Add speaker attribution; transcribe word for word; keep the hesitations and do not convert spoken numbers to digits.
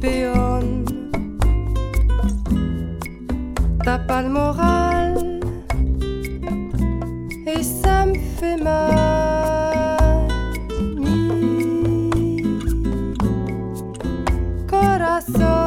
Speaker 1: péonne. T'as pas le moral et ça me fait mal. Mi corazón.